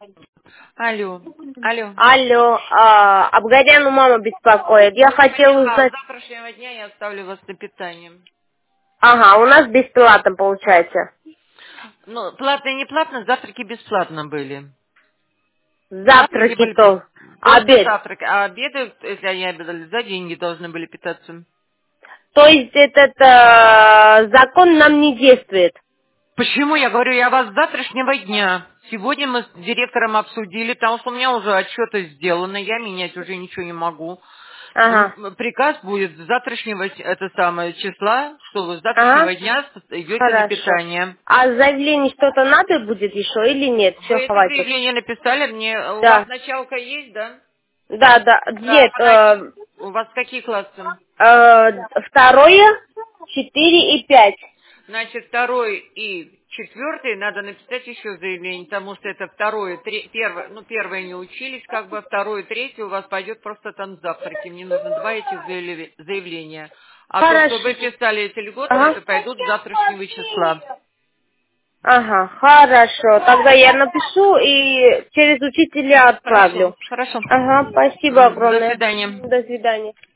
Алло, алло. Алло, Абгаряну мама беспокоит. Я хотела Поняла, с узнать... завтрашнего дня я оставлю вас на питание. Ага, у нас бесплатно получается. Ну, платно и не платно, завтраки бесплатно были. Завтраки Завтраки были то. только Обед. завтраки, а обеды, если они обедали, за деньги должны были питаться. То есть этот закон нам не действует. Почему? Я говорю, я вас с завтрашнего дня. Сегодня мы с директором обсудили, потому что у меня уже отчеты сделаны, я менять уже ничего не могу. Ага, Приказ будет с завтрашнего это самое числа, что вы с ага, завтрашнего дня идете на хорошо. питание. А заявление что-то надо будет еще или нет? Все Вы это хватит. заявление написали мне, у вас Да, началка есть, да? да, да. Да, Нет, у вас какие классы? второе, 4 и 5. Значит, второй и четвертый надо написать еще заявление, потому что это второе, первое, ну, первое не учились, как бы, второе, третье у вас пойдет просто там завтраки. Мне нужно два этих заявления. А то, что Хорошо. вы писали эти льготные, Ага. это пойдут с завтрашнего числа. Ага, хорошо. Тогда я напишу и через учителя Хорошо, отправлю. хорошо. Ага, спасибо До огромное. свидания. До свидания.